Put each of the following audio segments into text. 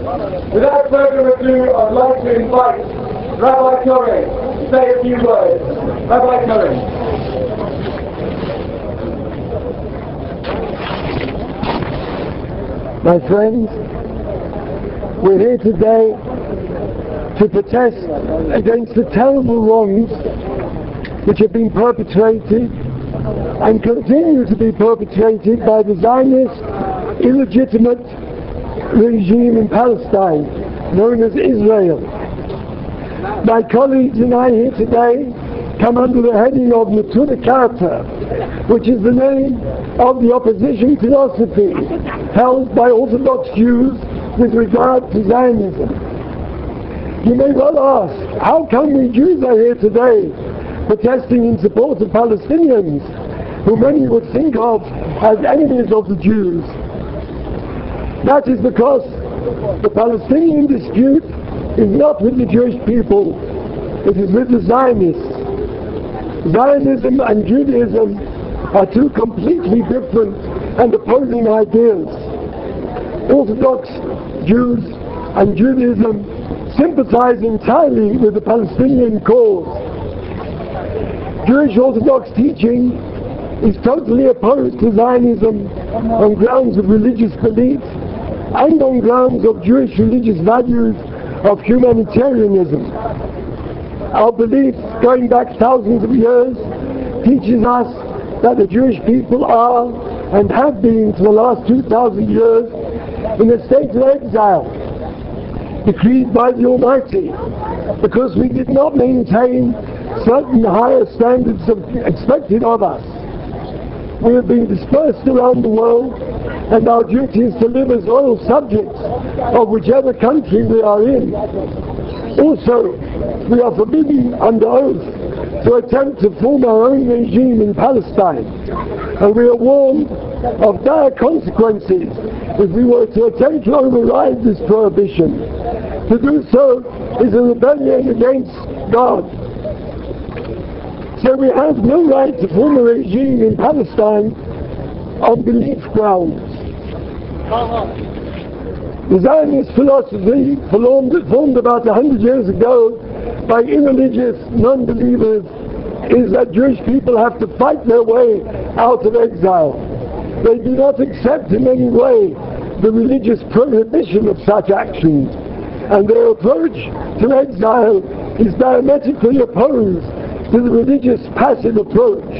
Without further ado, I'd like to invite Rabbi Torre to say a few words. Rabbi Torre. My friends, we're here today to protest against the terrible wrongs which have been perpetrated and continue to be perpetrated by the Zionist illegitimate regime in Palestine, known as Israel. My colleagues and I here today come under the heading of Natura Carta, which is the name of the opposition philosophy held by Orthodox Jews with regard to Zionism. You may well ask, how come we Jews are here today protesting in support of Palestinians, who many would think of as enemies of the Jews? That is because the Palestinian dispute is not with the Jewish people, it is with the Zionists. Zionism and Judaism are two completely different and opposing ideas. Orthodox Jews and Judaism sympathize entirely with the Palestinian cause. Jewish Orthodox teaching is totally opposed to Zionism on grounds of religious belief and on grounds of Jewish religious values of humanitarianism. Our belief, going back thousands of years, teaches us that the Jewish people are and have been for the last 2,000 years in a state of exile, decreed by the Almighty, because we did not maintain certain higher standards expected of us. We have been dispersed around the world, and our duty is to live as loyal subjects of whichever country we are in. Also, we are forbidden under oath to attempt to form our own regime in Palestine, and we are warned of dire consequences if we were to attempt to override this prohibition. To do so is a rebellion against God. So we have no right to form a regime in Palestine on belief grounds. The Zionist philosophy, formed about 100 years ago by irreligious non-believers, is that Jewish people have to fight their way out of exile. They do not accept in any way the religious prohibition of such actions, and their approach to exile is diametrically opposed to the religious passive approach.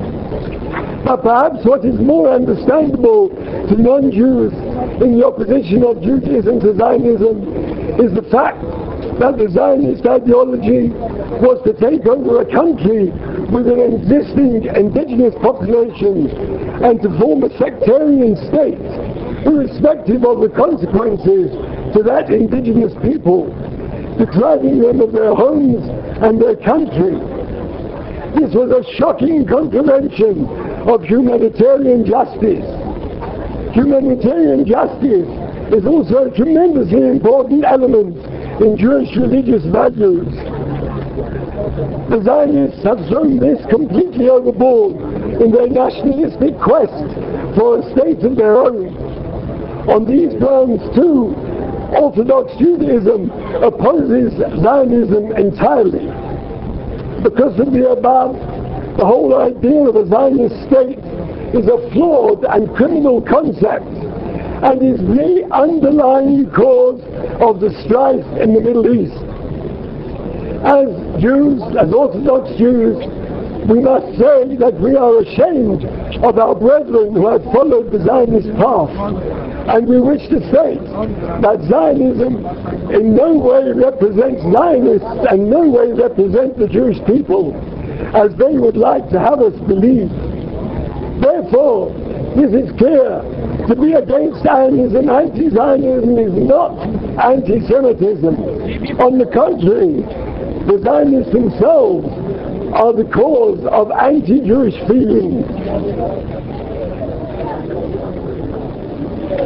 But perhaps what is more understandable to non-Jews in the opposition of Judaism to Zionism is the fact that the Zionist ideology was to take over a country with an existing indigenous population and to form a sectarian state, irrespective of the consequences to that indigenous people, depriving them of their homes and their country. This was a shocking contravention of humanitarian justice. Humanitarian justice is also a tremendously important element in Jewish religious values. The Zionists have thrown this completely overboard in their nationalistic quest for a state of their own. On these grounds too, Orthodox Judaism opposes Zionism entirely. Because of the above, the whole idea of a Zionist state is a flawed and criminal concept and is the underlying cause of the strife in the Middle East. As Jews, as Orthodox Jews, we must say that we are ashamed of our brethren who have followed the Zionist path, and we wish to state that Zionism in no way represents Zionists and no way represents the Jewish people as they would like to have us believe. Therefore, this is clear. To be against Zionism, anti-Zionism is not anti-Semitism. On the contrary, the Zionists themselves are the cause of anti-Jewish feeling.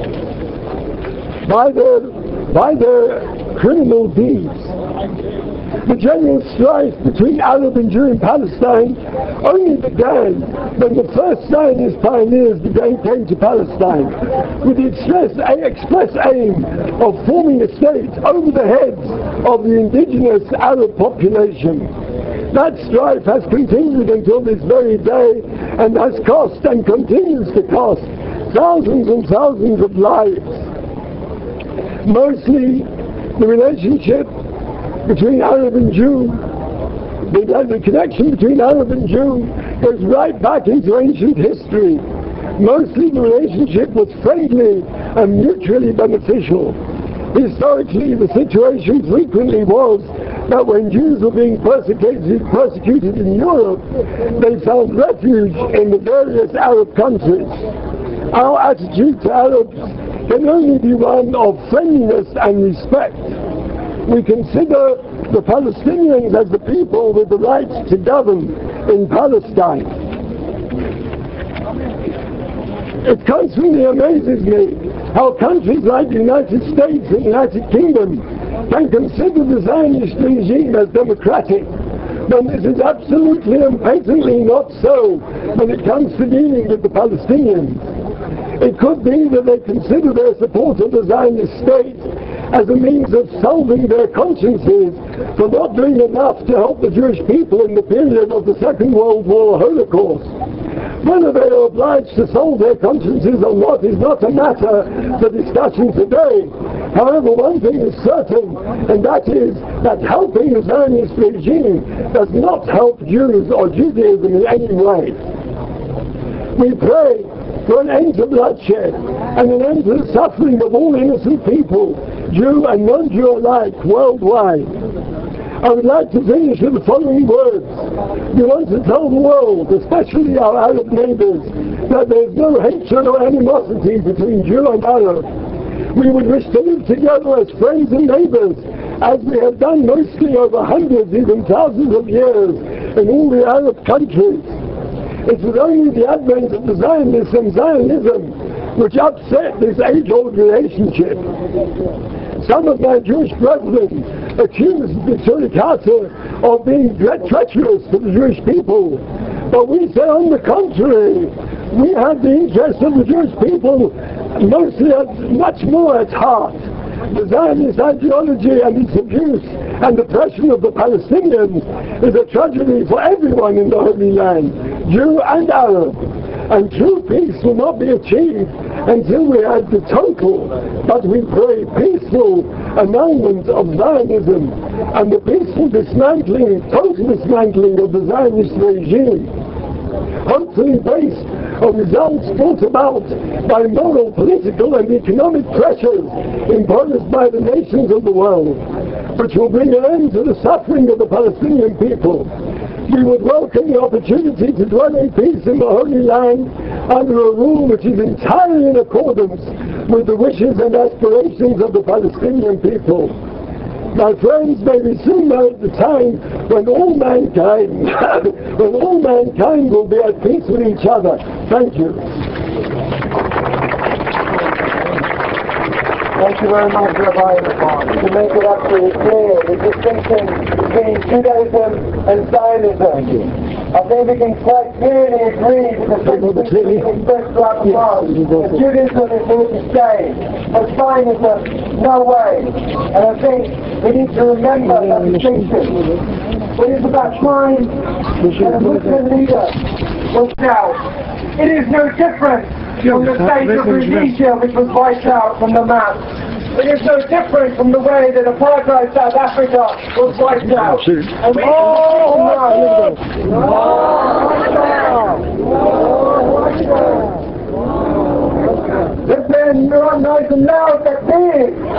By their criminal deeds, The general strife between Arab and Jew in Palestine only began when the first Zionist pioneers came to Palestine with the express aim of forming a state over the heads of the indigenous Arab population. That strife has continued until this very day and has cost and continues to cost thousands and thousands of lives. Mostly the relationship between Arab and Jew, the connection between Arab and Jew goes right back into ancient history. Mostly the relationship was friendly and mutually beneficial. Historically, the situation frequently was that when Jews were being persecuted in Europe, they found refuge in the various Arab countries. Our attitude to Arabs can only be one of friendliness and respect. We consider the Palestinians as the people with the right to govern in Palestine. It constantly amazes me how countries like the United States and the United Kingdom can consider the Zionist regime as democratic, when this is absolutely and patently not so when it comes to dealing with the Palestinians. It could be that they consider their support of the Zionist state as a means of solving their consciences for not doing enough to help the Jewish people in the period of the Second World War Holocaust. Whether they are obliged to solve their consciences or not is not a matter for discussion today. However, one thing is certain, and that is that helping the Zionist regime does not help Jews or Judaism in any way. We pray for an end to bloodshed and an end to the suffering of all innocent people, Jew and non-Jew alike, worldwide. I would like to finish with the following words. We want to tell the world, especially our Arab neighbors, that there is no hatred or animosity between Jew and Arab. We would wish to live together as friends and neighbors, as we have done mostly over hundreds, even thousands of years in all the Arab countries. It was only the advent of the Zionism which upset this age-old relationship. Some of my Jewish brethren accused Victoria Carter of being treacherous to the Jewish people. But we say, on the contrary, we have the interests of the Jewish people much more at heart. The Zionist ideology and its abuse and oppression of the Palestinians is a tragedy for everyone in the Holy Land, Jew and Arab. And true peace will not be achieved until we have the total, but we pray, peaceful annulment of Zionism and the peaceful dismantling, total dismantling of the Zionist regime, hopefully based on results brought about by moral, political and economic pressures imposed by the nations of the world, which will bring an end to the suffering of the Palestinian people. We would welcome the opportunity to dwell in peace in the Holy Land under a rule which is entirely in accordance with the wishes and aspirations of the Palestinian people. My friends, may we soon know at the time when all mankind will be at peace with each other. Thank you. Thank you very much, Rabbi Nabhan. To make it absolutely clear, the distinction between Judaism and Zionism. I think we can quite clearly agree that the distinction expressed throughout the month. Judaism is here to stay, but Zionism, no way. And I think we need to remember that distinction. It is about time that a Muslim leader was out. It is no different from the state of Rhodesia, which was wiped out from the map. It is no different from the way that apartheid South Africa was wiped out. And the men are nice and loud, that big.